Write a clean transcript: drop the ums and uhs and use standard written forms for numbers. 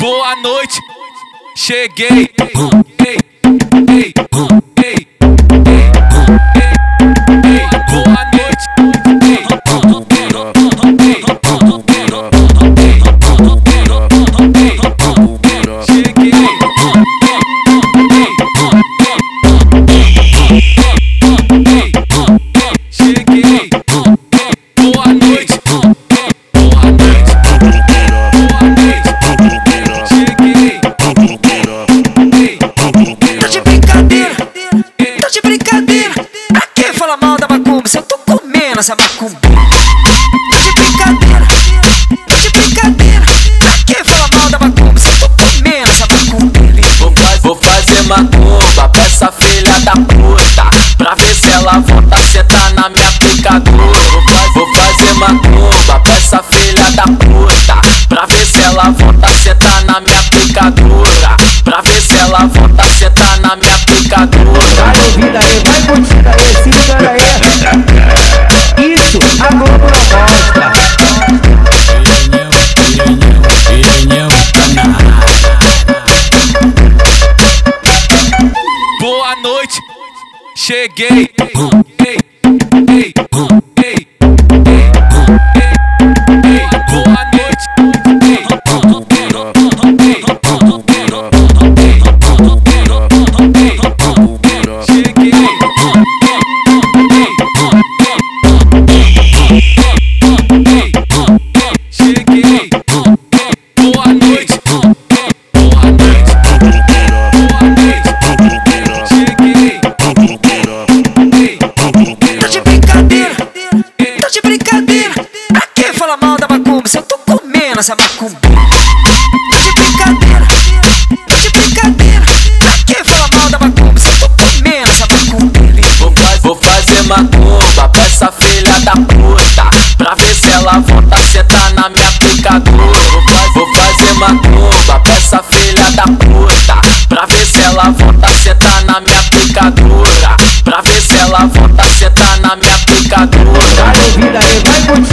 Boa noite, cheguei. Boa noite. Cheguei. Boa noite. Boa noite. Cheguei. Tá de brincadeira, tá de brincadeira. Pra que fala mal da macumba se eu tô comendo essa macumba? Tá de brincadeira, tá de brincadeira. Pra que fala mal da macumba se eu tô comendo essa macumba? Vou fazer macumba pra essa filha da puta, pra ver se ela volta a sentar na minha picadura. Vou fazer macumba pra essa filha da puta, pra ver se ela volta a sentar na minha picadura. Pra ver se ela volta a sentar na minha picadura. Vai ouvir aí, vai curtir aí, se liga aí. Isso, a Globo não mostra. Boa noite, cheguei. Boa noite. Cheguei. Cheguei. Boa noite. Boa noite. Cheguei. Tá de brincadeira, tá de brincadeira. Pra que fala mal da macumba se eu tô comendo essa macumba? Tá de brincadeira, tá de brincadeira. Pra que fala mal da macumba se eu tô comendo essa macumba? Vou fazer macumba pra essa filha da puta, pra ver se ela volta a sentar na minha picadura. Vou fazer macumba pra essa filha da puta, pra ver se ela volta a sentar na minha picadura. Pra ver se ela volta a sentar na minha picadura. Vai ouvir aí, vai curtir